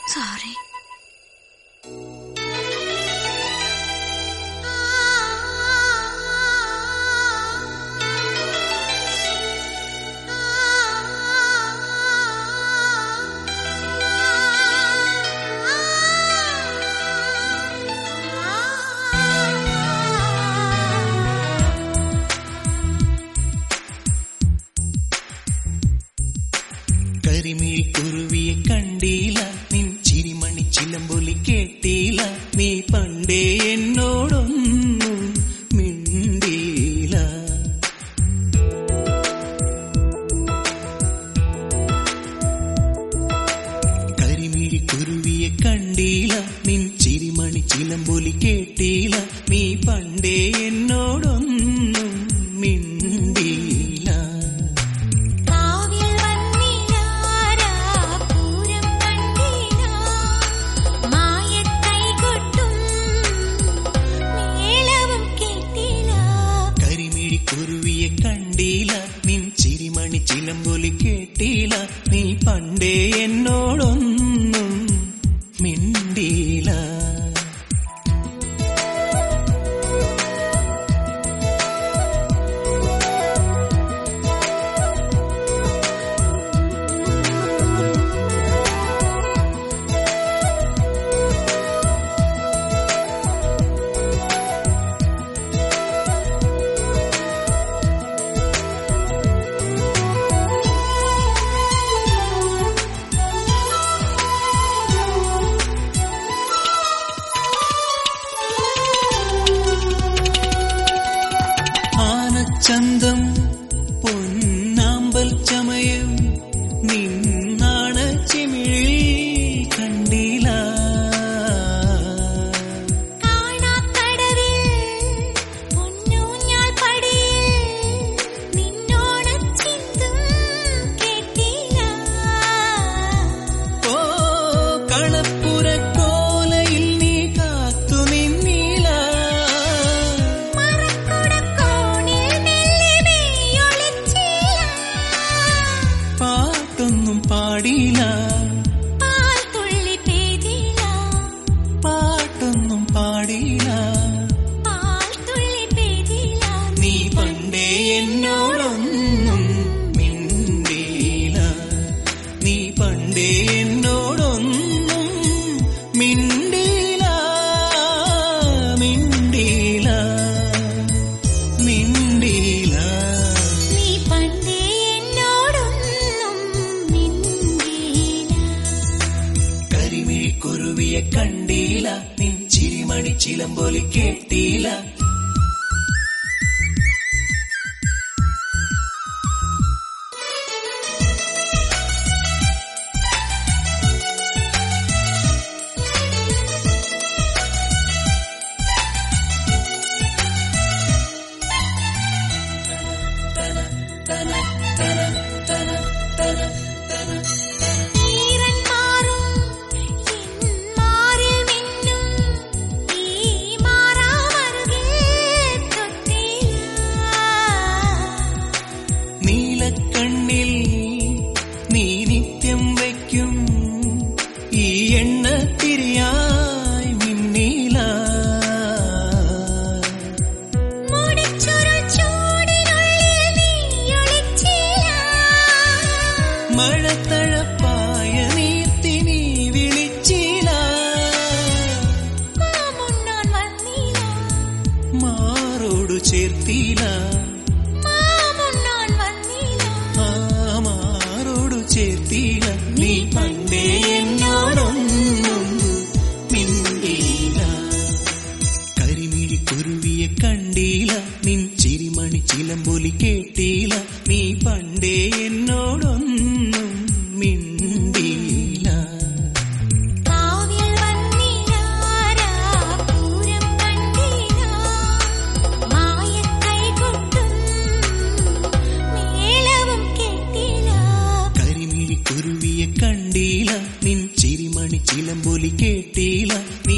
Sorry. കരിമിഴിക്കുരുവിയെ കണ്ടീല, നിൻ ചിരിമണി ചിലമ്പൊലി കേട്ടീല, നീ പണ്ടേ എന്നോടൊന്നും മിണ്ടീല. കരിമിഴിക്കുരുവിയെ കണ്ടീല, നിൻ ചിരിമണി ചിലമ്പൊലി കേട്ടീല, നീ പണ്ടേ എന്നോടൊന്നും മിണ്ടീല. കുരുവിയെ കണ്ടീല, നിൻ ചിരിമണി ചിലമ്പൊലി കേട്ടീല, നീ പണ്ടേ എന്നോടൊന്നും മിണ്ടീല. ചന്തം പൊന്നാമ്പൽ ചമയം നിന്നാണ ചിമിഴിൽ കണ്ടീല. ഓ കളപ്പുരക്കോലയിൽ നീ കാത്തു നിന്നീല. പാട്ടൊന്നും പാടിയില്ല, പാൽത്തുള്ളി പെയ്തില്ല. പാട്ടൊന്നും പാടിയില്ല, പാൽത്തുള്ളി പെയ്തില്ല. നീ പണ്ടേ എന്നോടൊന്നും മിണ്ടീല, നീ പണ്ടേ എന്നോടൊന്നും മിണ്ടീല, മിണ്ടീല, മിണ്ടീല. നീ പണ്ടേ കുരുവിയെ കണ്ടീല, നിൻ ചിരിമണി ചിലമ്പൊലി കേട്ടീല. നീലക്കണ്ണിൽ നീ നിത്യം വയ്ക്കും ഈ എണ്ണത്തിരിയായി മിന്നീല. മഴത്തഴപ്പായ നീർത്തി നീ വിളിച്ചില്ല. മാറോടു ചേർത്തില്ല, മാറോടു ചേർത്തില്ല, നീ പണ്ടേ എന്നോടൊന്നും മിണ്ടീല. കരിമിഴിക്കുരുവിയെ കണ്ടീല, നിൻ ചിരിമണി ചിലമ്പൊലി കേട്ടീല, നീ പണ്ടേ എന്നോടൊന്നും മിണ്ടീല. കുരുവിയെ കണ്ടീല, നിൻ ചിരിമണി ചിലമ്പൊലി കേട്ടീല,